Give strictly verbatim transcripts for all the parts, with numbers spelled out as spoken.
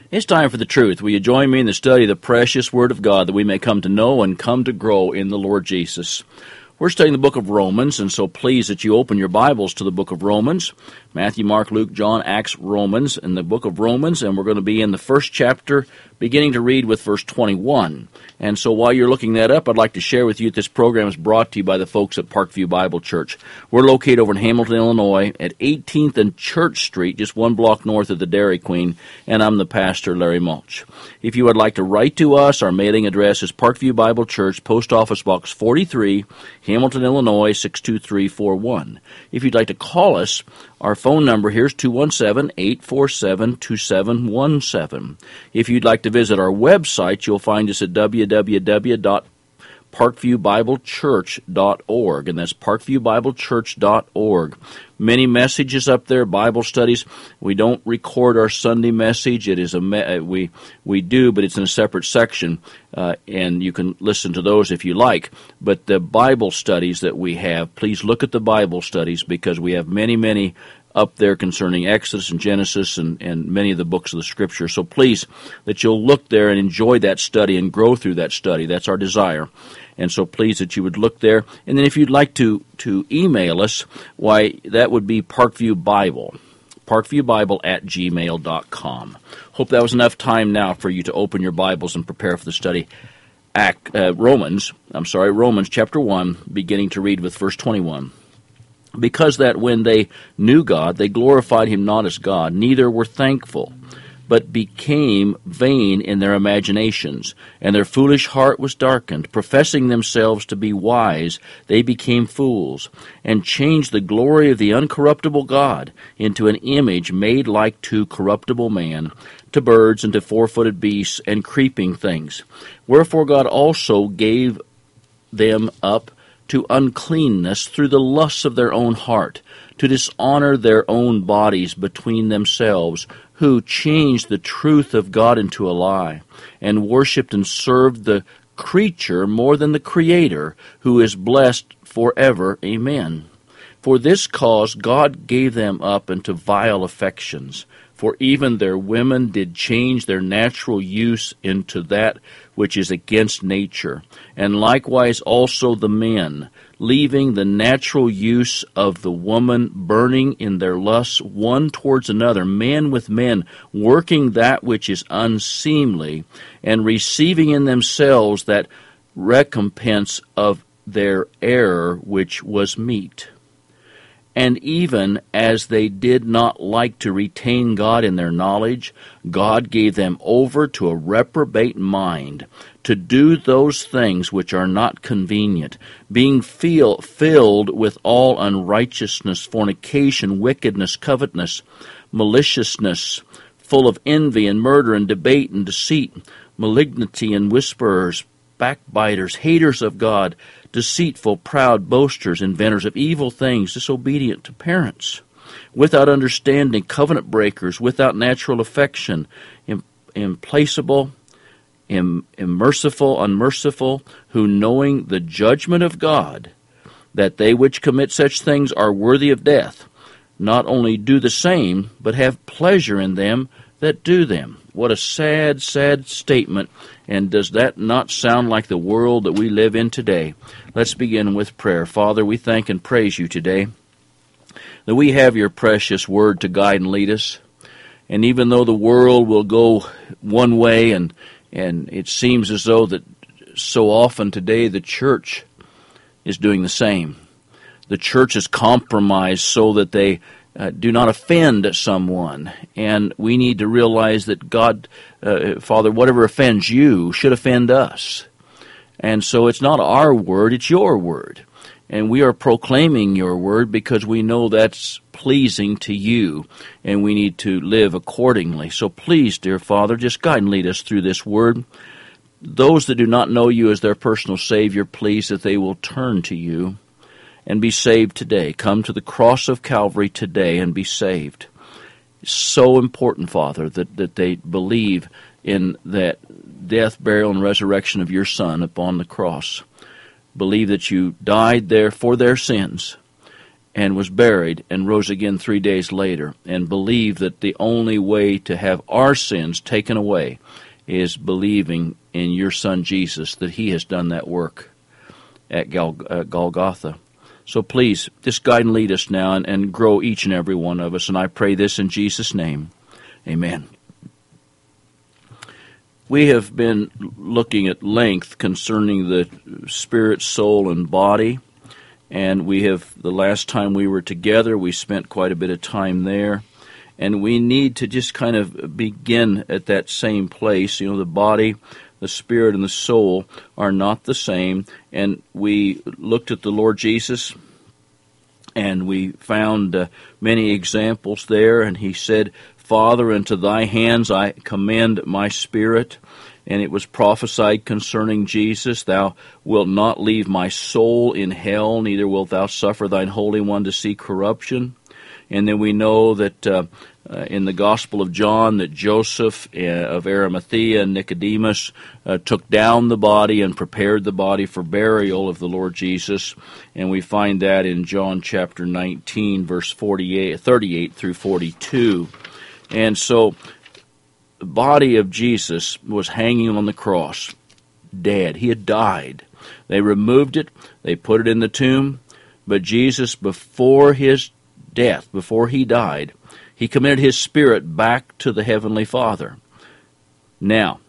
It's time for the truth. Will you join me in the study of the precious Word of God that we may come to know and come to grow in the Lord Jesus? We're studying the book of Romans, and so please that you open your Bibles to the book of Romans. Matthew, Mark, Luke, John, Acts, Romans, in the book of Romans, and we're going to be in the first chapter, beginning to read with verse twenty-one. And so while you're looking that up, I'd like to share with you that this program is brought to you by the folks at Parkview Bible Church. We're located over in Hamilton, Illinois, at eighteenth and Church Street, just one block north of the Dairy Queen, and I'm the pastor, Larry Mulch. If you would like to write to us, our mailing address is Parkview Bible Church, Post Office Box forty-three, Hamilton, Illinois, six two three four one. If you'd like to call us, our phone number here is two one seven, eight four seven, two seven one seven. If you'd like to visit our website, you'll find us at w w w dot parkview bible church dot org, and that's parkview bible church dot org. Many messages up there, Bible studies. We don't record our Sunday message. It is a me- we we do, but it's in a separate section, uh, and you can listen to those if you like. But the Bible studies that we have, please look at the Bible studies, because we have many, many up there concerning Exodus and Genesis and, and many of the books of the Scripture. So please, that you'll look there and enjoy that study and grow through that study. That's our desire. And so please that you would look there. And then if you'd like to, to email us, why, that would be Parkview Bible, parkviewbible at gmail dot com. Hope that was enough time now for you to open your Bibles and prepare for the study. Act, uh, Romans, I'm sorry, Romans chapter one, beginning to read with verse twenty-one. Because that when they knew God, they glorified him not as God, neither were thankful, but became vain in their imaginations, and their foolish heart was darkened. Professing themselves to be wise, they became fools, and changed the glory of the uncorruptible God into an image made like to corruptible man, to birds, and to four-footed beasts, and creeping things. Wherefore God also gave them up to uncleanness through the lusts of their own heart, to dishonor their own bodies between themselves, who changed the truth of God into a lie, and worshipped and served the creature more than the Creator, who is blessed forever. Amen. For this cause God gave them up into vile affections, for even their women did change their natural use into that which is against nature, and likewise also the men, leaving the natural use of the woman, burning in their lusts one towards another, men with men, working that which is unseemly, and receiving in themselves that recompense of their error which was meet. And even as they did not like to retain God in their knowledge, God gave them over to a reprobate mind, to do those things which are not convenient, being feel, filled with all unrighteousness, fornication, wickedness, covetousness, maliciousness, full of envy and murder and debate and deceit, malignity and whisperers, backbiters, haters of God, deceitful, proud, boasters, inventors of evil things, disobedient to parents, without understanding, covenant breakers, without natural affection, im- implacable, im- immerciful, unmerciful, who knowing the judgment of God, that they which commit such things are worthy of death, not only do the same, but have pleasure in them that do them. What a sad, sad statement, and does that not sound like the world that we live in today? Let's begin with prayer. Father, we thank and praise you today that we have your precious word to guide and lead us. And even though the world will go one way, and and it seems as though that so often today the church is doing the same. The church is compromised so that they Uh, do not offend someone, and we need to realize that God, uh, Father, whatever offends you should offend us. And so it's not our word, it's your word. And we are proclaiming your word because we know that's pleasing to you, and we need to live accordingly. So please, dear Father, just guide and lead us through this word. Those that do not know you as their personal Savior, please that they will turn to you and be saved today. Come to the cross of Calvary today and be saved. It's so important, Father, that, that they believe in that death, burial, and resurrection of your Son upon the cross. Believe that you died there for their sins, and was buried and rose again three days later, and believe that the only way to have our sins taken away is believing in your Son Jesus, that he has done that work at Gal- uh, Golgotha. So please, just guide and lead us now and, and grow each and every one of us. And I pray this in Jesus' name. Amen. We have been looking at length concerning the spirit, soul, and body. And we have, the last time we were together, we spent quite a bit of time there. And we need to just kind of begin at that same place. You know, the body, the spirit, and the soul are not the same. And we looked at the Lord Jesus, and we found uh, many examples there. And he said, Father, into thy hands I commend my spirit. And it was prophesied concerning Jesus, thou wilt not leave my soul in hell, neither wilt thou suffer thine Holy One to see corruption. And then we know that uh, uh, in the Gospel of John, that Joseph uh, of Arimathea and Nicodemus uh, took down the body and prepared the body for burial of the Lord Jesus. And we find that in John chapter nineteen, verse forty-eight, thirty-eight through forty-two. And so the body of Jesus was hanging on the cross, dead. He had died. They removed it. They put it in the tomb. But Jesus, before his death, before he died, he committed his spirit back to the Heavenly Father. Now,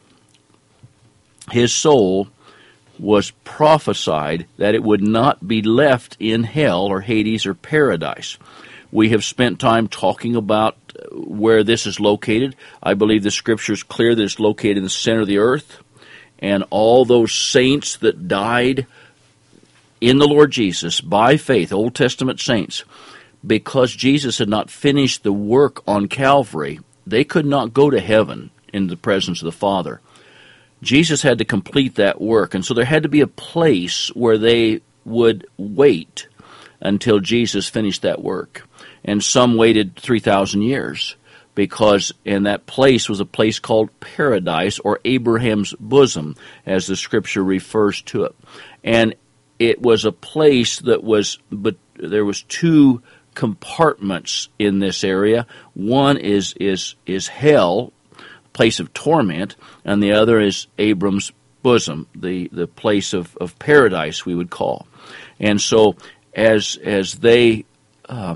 his soul was prophesied that it would not be left in hell or Hades or paradise. We have spent time talking about where this is located. I believe the Scripture is clear that it's located in the center of the earth. And all those saints that died in the Lord Jesus by faith, Old Testament saints, because Jesus had not finished the work on Calvary, they could not go to heaven in the presence of the Father. Jesus had to complete that work, and so there had to be a place where they would wait until Jesus finished that work. And some waited three thousand years, because in that place was a place called paradise, or Abraham's bosom, as the Scripture refers to it. And it was a place that was, but there was two compartments in this area. One is is is hell, place of torment, and the other is Abram's bosom, the, the place of, of paradise, we would call. And so as as they uh,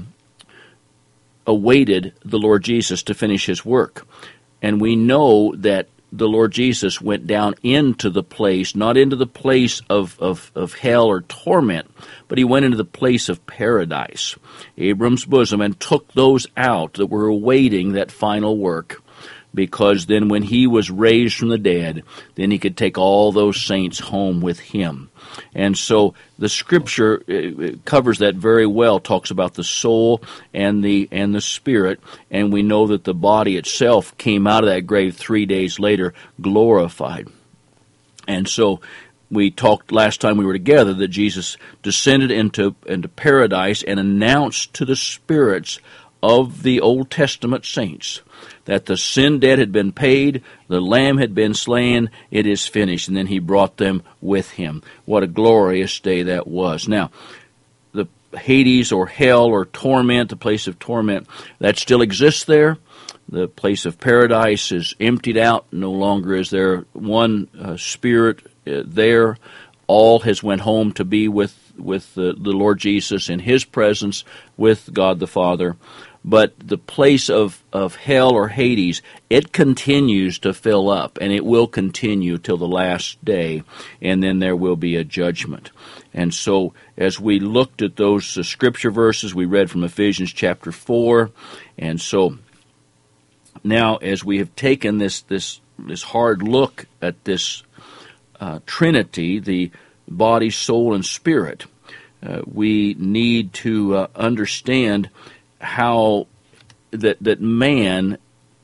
awaited the Lord Jesus to finish his work, and we know that the Lord Jesus went down into the place, not into the place of, of, of hell or torment, but he went into the place of paradise, Abram's bosom, and took those out that were awaiting that final work, because then when he was raised from the dead, then he could take all those saints home with him. And so the Scripture covers that very well, talks about the soul and the and the spirit, and we know that the body itself came out of that grave three days later, glorified. And so we talked last time we were together that Jesus descended into, into paradise and announced to the spirits of the Old Testament saints that the sin debt had been paid, the Lamb had been slain, it is finished. And then he brought them with him. What a glorious day that was. Now, the Hades or hell or torment, the place of torment, that still exists there. The place of paradise is emptied out. No longer is there one uh, spirit uh, there. All has went home to be with, with the, the Lord Jesus in his presence with God the Father. But the place of, of hell or Hades, it continues to fill up, and it will continue till the last day, and then there will be a judgment. And so as we looked at those uh, scripture verses, we read from Ephesians chapter four, and so now as we have taken this this, this hard look at this uh, Trinity, the body, soul, and spirit, uh, we need to uh, understand how that that man,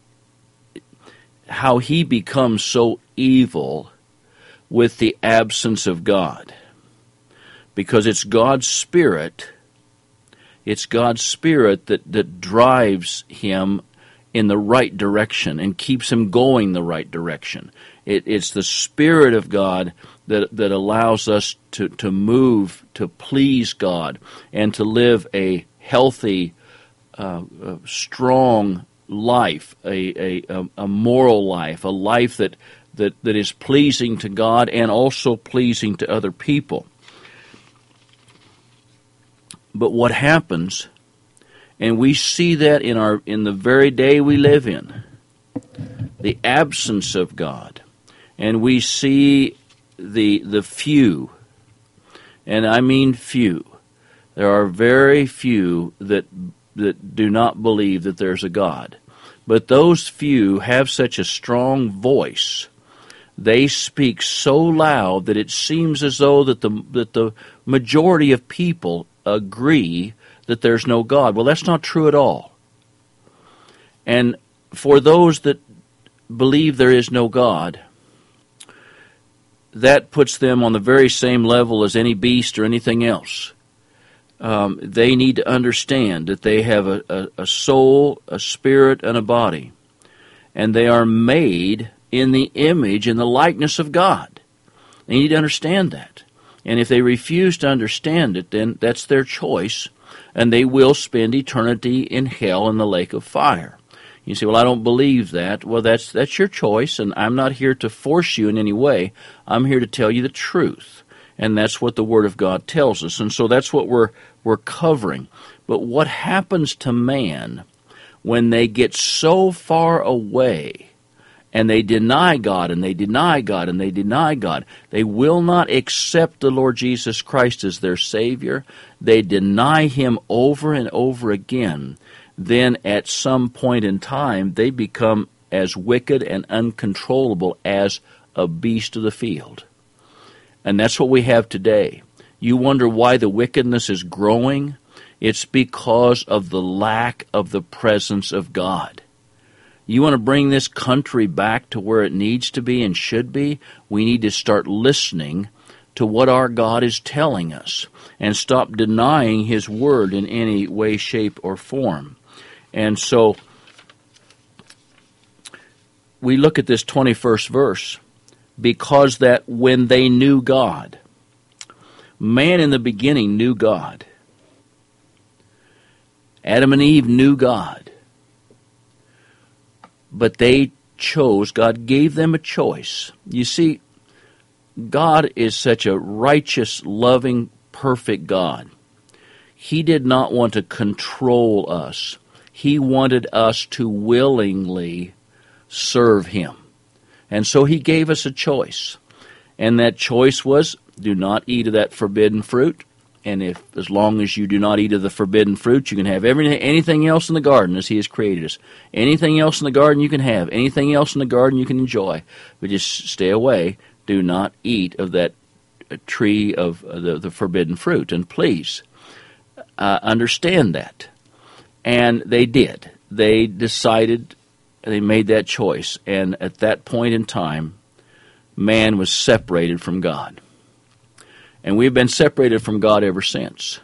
how he becomes so evil with the absence of God. Because it's God's Spirit, it's God's Spirit that, that drives him in the right direction and keeps him going the right direction. It, it's the Spirit of God that that allows us to, to move, to please God, and to live a healthy, uh, uh, strong life, a, a, a moral life, a life that, that, that is pleasing to God and also pleasing to other people. But what happens, and we see that in our in the very day we live in, the absence of God, and we see the the few, and I mean few. There are very few that that do not believe that there's a God. But those few have such a strong voice. They speak so loud that it seems as though that the that the majority of people agree that there's no God. Well, that's not true at all. And for those that believe there is no God, that puts them on the very same level as any beast or anything else. Um, they need to understand that they have a, a, a soul, a spirit, and a body. And they are made in the image and the likeness of God. They need to understand that. And if they refuse to understand it, then that's their choice, and they will spend eternity in hell in the lake of fire. You say, well, I don't believe that. Well, that's that's your choice, and I'm not here to force you in any way. I'm here to tell you the truth, and that's what the Word of God tells us. And so that's what we're we're covering. But what happens to man when they get so far away and they deny God, and they deny God, and they deny God? They will not accept the Lord Jesus Christ as their Savior. They deny Him over and over again. Then at some point in time, they become as wicked and uncontrollable as a beast of the field. And that's what we have today. You wonder why the wickedness is growing? It's because of the lack of the presence of God. You want to bring this country back to where it needs to be and should be? We need to start listening to what our God is telling us and stop denying His Word in any way, shape, or form. And so we look at this twenty-first verse, because that when they knew God, man in the beginning knew God. Adam and Eve knew God. But they chose, God gave them a choice. You see, God is such a righteous, loving, perfect God. He did not want to control us. He wanted us to willingly serve Him. And so He gave us a choice. And that choice was, do not eat of that forbidden fruit. And if, as long as you do not eat of the forbidden fruit, you can have everything, anything else in the garden as He has created us. Anything else in the garden you can have. Anything else in the garden you can enjoy. But just stay away. Do not eat of that tree of the, the forbidden fruit. And please, uh, understand that. And they did. They decided, they made that choice. And at that point in time, man was separated from God. And we've been separated from God ever since.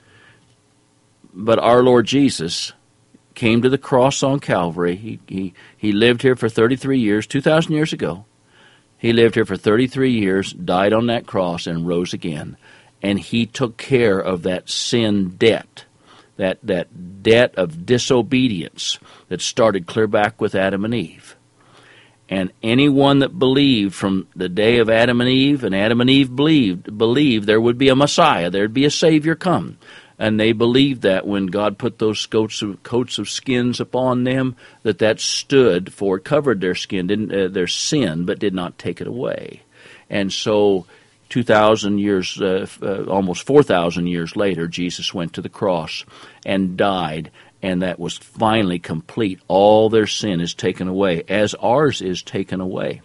But our Lord Jesus came to the cross on Calvary. He, he, he lived here for thirty-three years, two thousand years ago. He lived here for thirty-three years, died on that cross, and rose again. And He took care of that sin debt, that, that debt of disobedience that started clear back with Adam and Eve. And anyone that believed from the day of Adam and Eve, and Adam and Eve believed, believed there would be a Messiah, there would be a Savior come. And they believed that when God put those coats of, coats of skins upon them, that that stood for, covered their skin, didn't, uh, their sin, but did not take it away. And so two thousand years, uh, uh, almost four thousand years later, Jesus went to the cross and died. And that was finally complete. All their sin is taken away, as ours is taken away.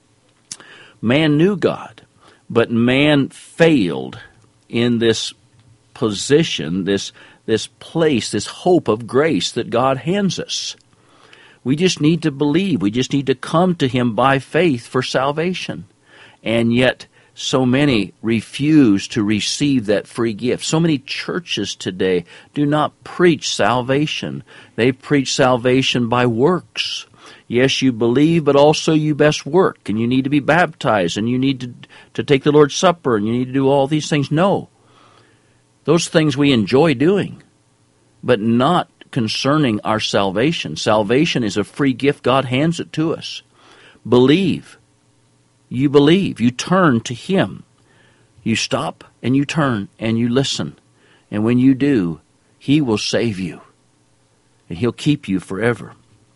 Man knew God, but man failed in this position, this, this place, this hope of grace that God hands us. We just need to believe. We just need to come to Him by faith for salvation. And yet, so many refuse to receive that free gift. So many churches today do not preach salvation. They preach salvation by works. Yes, you believe, but also you best work, and you need to be baptized, and you need to, to take the Lord's Supper, and you need to do all these things. No. Those things we enjoy doing. but not concerning our salvation. Salvation is a free gift. God hands it to us. Believe. You believe. You turn to Him. You stop and you turn and you listen. And when you do, He will save you. And He'll keep you forever.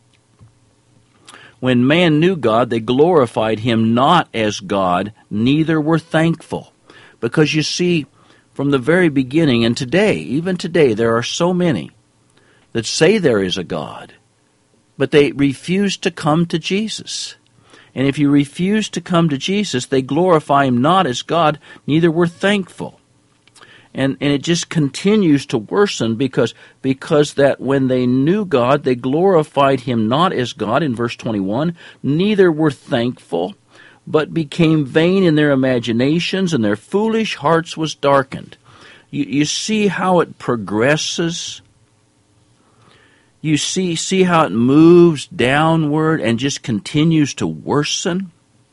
When man knew God, they glorified Him not as God, neither were thankful. Because you see, from the very beginning, and today, even today, there are so many that say there is a God, but they refuse to come to Jesus. And if you refuse to come to Jesus, they glorify Him not as God, neither were thankful. And and it just continues to worsen because, because that when they knew God, they glorified Him not as God, in verse twenty-one, neither were thankful, but became vain in their imaginations, and their foolish hearts was darkened. You, you see how it progresses? You see, see how it moves downward and just continues to worsen?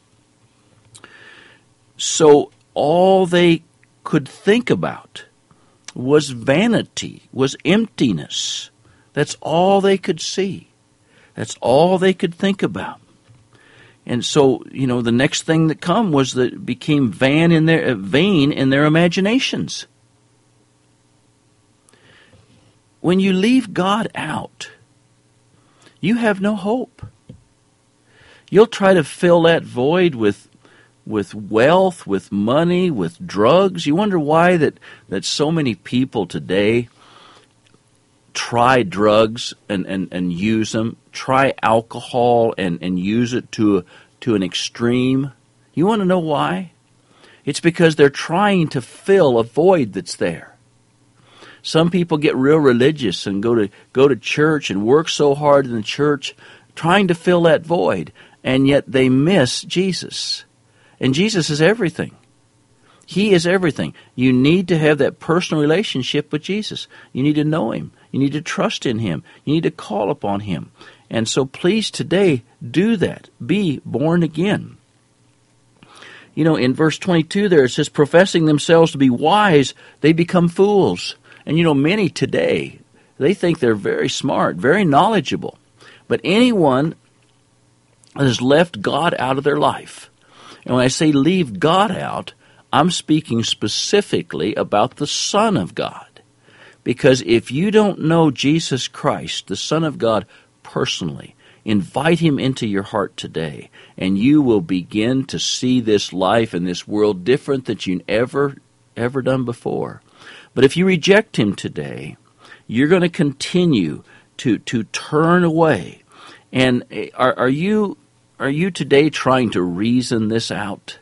So all they could think about was vanity, was emptiness. That's all they could see. That's all they could think about. And so, you know, the next thing that come was that it became vain in their, vain in their imaginations. When you leave God out, you have no hope. You'll try to fill that void with with wealth, with money, with drugs. You wonder why that, that so many people today try drugs and, and, and use them, try alcohol and, and use it to, a, to an extreme. You want to know why? It's because they're trying to fill a void that's there. Some people get real religious and go to go to church and work so hard in the church trying to fill that void, and yet they miss Jesus. And Jesus is everything. He is everything. You need to have that personal relationship with Jesus. You need to know Him. You need to trust in Him. You need to call upon Him. And so please today do that. Be born again. You know, in verse twenty-two there it says, professing themselves to be wise, they become fools. And you know, many today, they think they're very smart, very knowledgeable. But anyone that has left God out of their life, and when I say leave God out, I'm speaking specifically about the Son of God. Because if you don't know Jesus Christ, the Son of God, personally, invite Him into your heart today, and you will begin to see this life and this world different than you've ever, ever done before. But if you reject Him today, you're going to continue to, to turn away. And are, are you... Are you today trying to reason this out?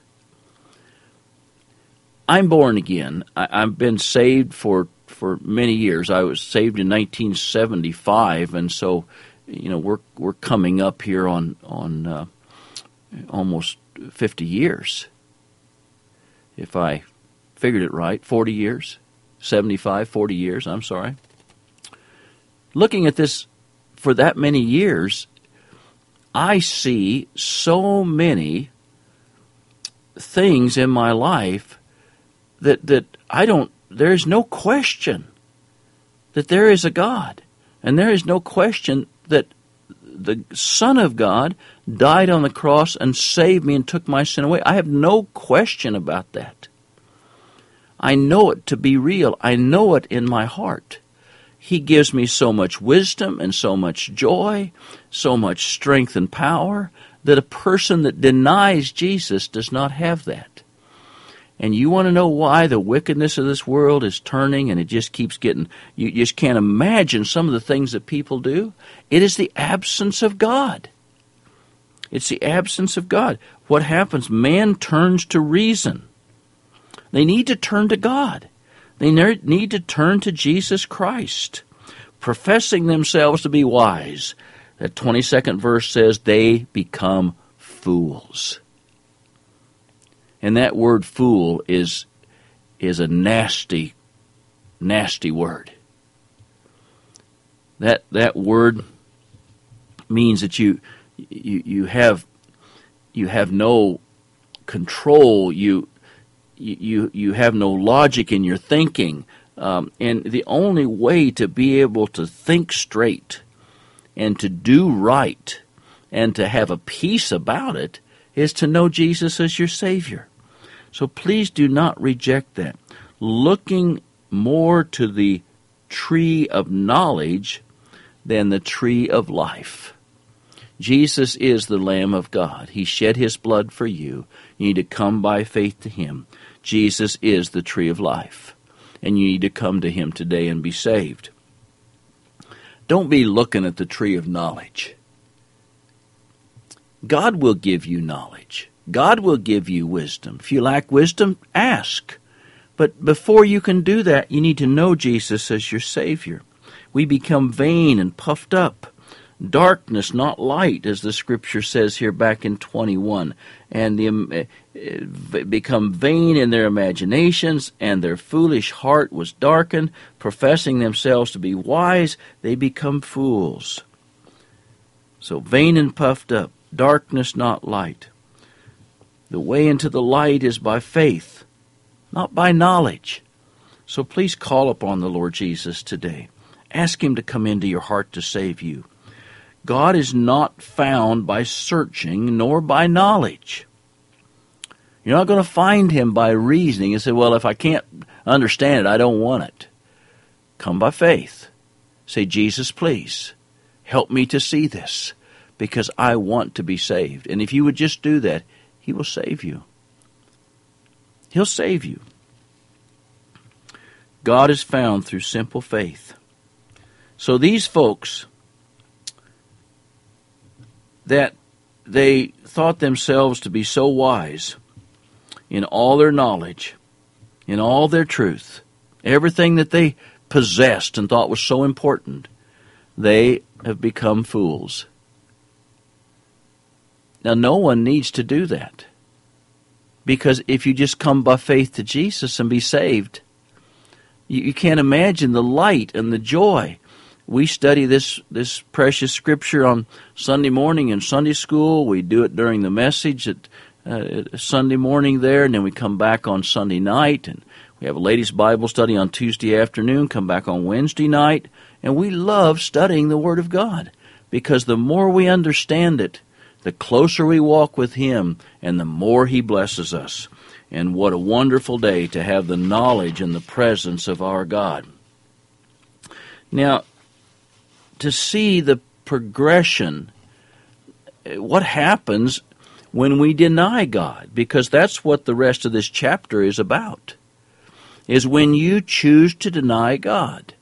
I'm born again. I, I've been saved for, for many years. I was saved in nineteen seventy-five, and so, you know, we're we're coming up here on on uh, almost fifty years. If I figured it right, forty years, seventy-five, forty years. I'm sorry. Looking at this for that many years, I see so many things in my life that that I don't, there is no question that there is a God. And there is no question that the Son of God died on the cross and saved me and took my sin away. I have no question about that. I know it to be real. I know it in my heart. He gives me so much wisdom and so much joy, so much strength and power, that a person that denies Jesus does not have that. And you want to know why the wickedness of this world is turning and it just keeps getting, you just can't imagine some of the things that people do? It is the absence of God. It's the absence of God. What happens? Man turns to reason. They need to turn to God. They need to turn to Jesus Christ, professing themselves to be wise. That twenty-second verse says they become fools. And that word fool is, is a nasty, nasty word. That that word means that you you you have you have no control, you You, you have no logic in your thinking. Um, and the only way to be able to think straight and to do right and to have a peace about it is to know Jesus as your Savior. So please do not reject that. Looking more to the tree of knowledge than the tree of life. Jesus is the Lamb of God. He shed his blood for you. You need to come by faith to him. Jesus is the tree of life. And you need to come to him today and be saved. Don't be looking at the tree of knowledge. God will give you knowledge. God will give you wisdom. If you lack wisdom, ask. But before you can do that, you need to know Jesus as your Savior. We become vain and puffed up. Darkness, not light, as the Scripture says here back in twenty-one. And the, uh, become vain in their imaginations, and their foolish heart was darkened. Professing themselves to be wise, they become fools. So vain and puffed up. Darkness, not light. The way into the light is by faith, not by knowledge. So please call upon the Lord Jesus today. Ask him to come into your heart to save you. God is not found by searching nor by knowledge. You're not going to find him by reasoning and say, well, if I can't understand it, I don't want it. Come by faith. Say, Jesus, please, help me to see this because I want to be saved. And if you would just do that, he will save you. He'll save you. God is found through simple faith. So these folks that they thought themselves to be so wise in all their knowledge, in all their truth, everything that they possessed and thought was so important, they have become fools. Now, no one needs to do that. Because if you just come by faith to Jesus and be saved, you, you can't imagine the light and the joy. We study this, this precious Scripture on Sunday morning in Sunday school. We do it during the message at uh, Sunday morning there, and then we come back on Sunday night, and we have a ladies' Bible study on Tuesday afternoon, come back on Wednesday night, and we love studying the Word of God because the more we understand it, the closer we walk with him, and the more he blesses us. And what a wonderful day to have the knowledge and the presence of our God. Now, to see the progression, what happens when we deny God, because that's what the rest of this chapter is about, is when you choose to deny God.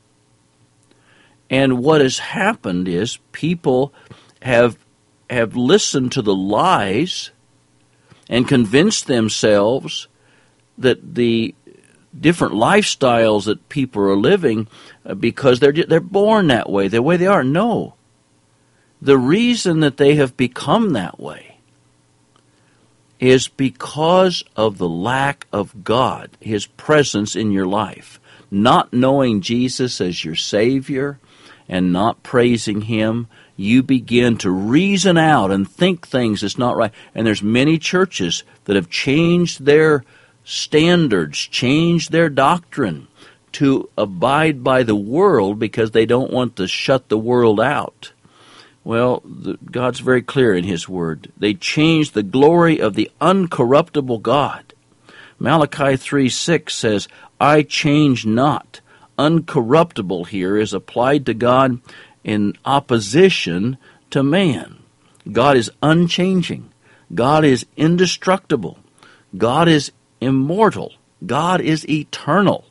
And what has happened is people have have listened to the lies and convinced themselves that the different lifestyles that people are living uh, because they're they're born that way, the way they are. No. The reason that they have become that way is because of the lack of God, his presence in your life. Not knowing Jesus as your Savior and not praising him, you begin to reason out and think things that's not right. And there's many churches that have changed their standards, changed their doctrine to abide by the world because they don't want to shut the world out. Well, the, God's very clear in his word. They changed the glory of the uncorruptible God. Malachi three six says, I change not. Uncorruptible here is applied to God in opposition to man. God is unchanging. God is indestructible. God is immortal. God is eternal.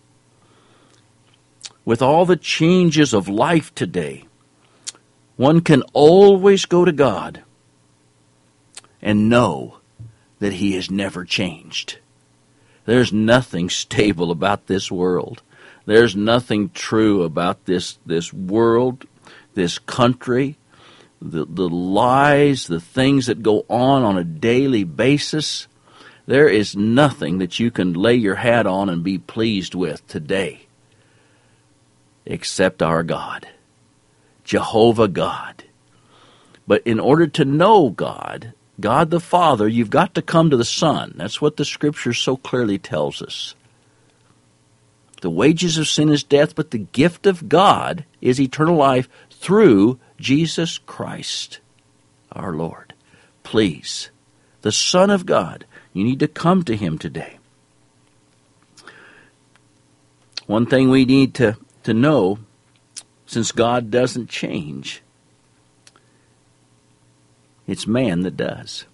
With all the changes of life today, one can always go to God and know that he has never changed. There's nothing stable about this world. There's nothing true about this, this world, this country, the, the lies, the things that go on on a daily basis. There is nothing that you can lay your hat on and be pleased with today except our God, Jehovah God. But in order to know God, God the Father, you've got to come to the Son. That's what the Scripture so clearly tells us. The wages of sin is death, but the gift of God is eternal life through Jesus Christ, our Lord. Please, the Son of God, you need to come to Him today. One thing we need to, to know, since God doesn't change, it's man that does.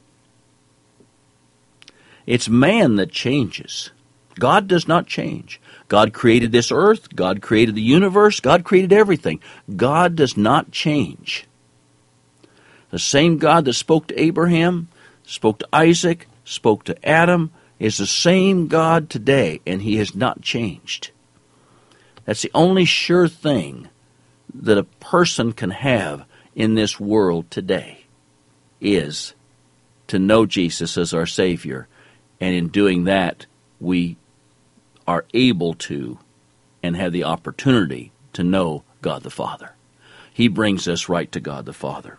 It's man that changes. God does not change. God created this earth. God created the universe. God created everything. God does not change. The same God that spoke to Abraham, spoke to Isaac, spoke to Adam, is the same God today, and He has not changed. That's the only sure thing that a person can have in this world today, is to know Jesus as our Savior. And in doing that, we are able to and have the opportunity to know God the Father. He brings us right to God the Father.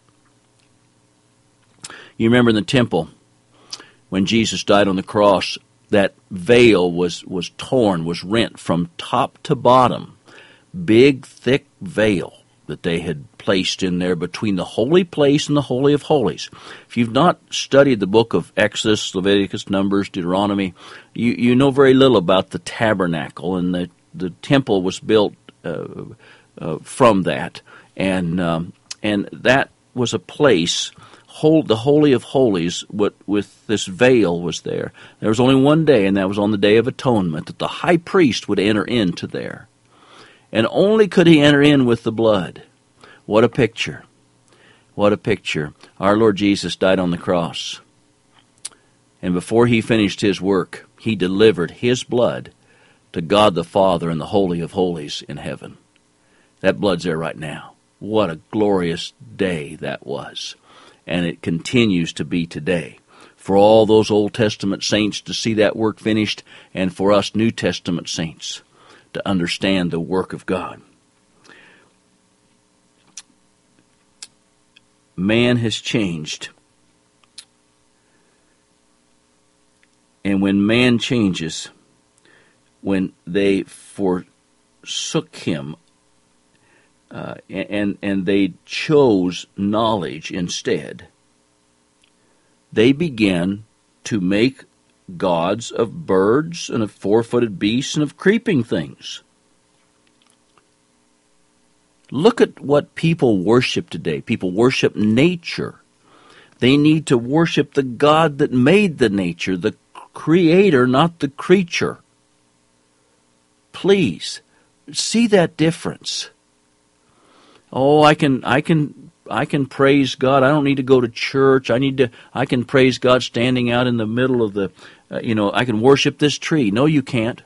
You remember in the temple, when Jesus died on the cross, that veil was, was torn, was rent from top to bottom. Big, thick veil that they had placed in there between the holy place and the Holy of Holies. If you've not studied the book of Exodus, Leviticus, Numbers, Deuteronomy, you, you know very little about the tabernacle, and the, the temple was built uh, uh, from that. And um, and that was a place, hold, the Holy of Holies, with, with this veil was there. There was only one day, and that was on the Day of Atonement, that the high priest would enter into there. And only could he enter in with the blood. What a picture. What a picture. Our Lord Jesus died on the cross. And before He finished His work, He delivered His blood to God the Father in the Holy of Holies in heaven. That blood's there right now. What a glorious day that was. And it continues to be today. For all those Old Testament saints to see that work finished, and for us New Testament saints to understand the work of God. Man has changed. And when man changes, when they forsook Him, uh, and, and they chose knowledge instead, they began to make gods of birds and of four-footed beasts and of creeping things. Look at what people worship today. People worship nature. They need to worship the God that made the nature, the Creator, not the creature. Please, see that difference. Oh, I can, I can, I can praise God. I don't need to go to church. I need to, I can praise God standing out in the middle of the, uh, you know, I can worship this tree. No, you can't.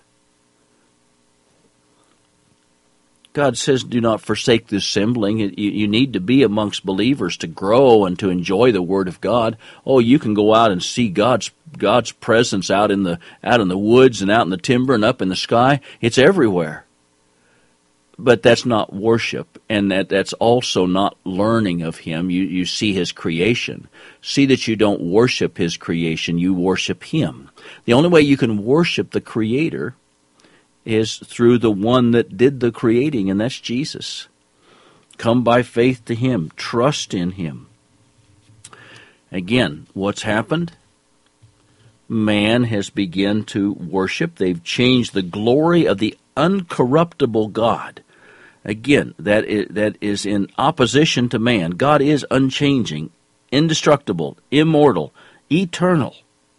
God says, do not forsake this assembling. You, you need to be amongst believers to grow and to enjoy the Word of God. Oh, you can go out and see God's God's presence out in the out in the woods and out in the timber and up in the sky. It's everywhere. But that's not worship, and that, that's also not learning of Him. You, you see His creation. See that you don't worship His creation, you worship Him. The only way you can worship the Creator is through the one that did the creating, and that's Jesus. Come by faith to Him. Trust in Him. Again, what's happened? Man has begun to worship. They've changed the glory of the uncorruptible God. Again, that is, that is in opposition to man. God is unchanging, indestructible, immortal, eternal.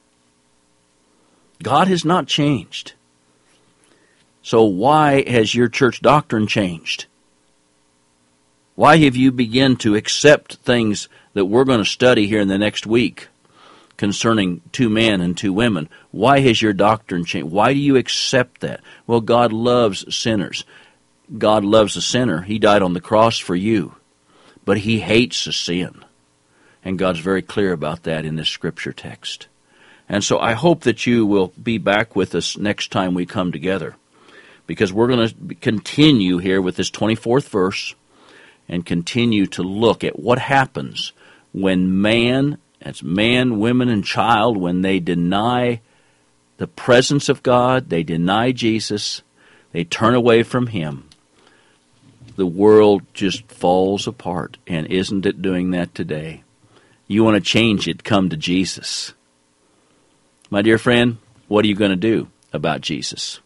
God has not changed. So why has your church doctrine changed? Why have you begun to accept things that we're going to study here in the next week concerning two men and two women? Why has your doctrine changed? Why do you accept that? Well, God loves sinners. God loves a sinner. He died on the cross for you. But He hates a sin. And God's very clear about that in this scripture text. And so I hope that you will be back with us next time we come together, because we're going to continue here with this twenty-fourth verse and continue to look at what happens when man, that's man, women, and child, when they deny the presence of God, they deny Jesus, they turn away from Him, the world just falls apart. And isn't it doing that today? You want to change it, come to Jesus. My dear friend, what are you going to do about Jesus?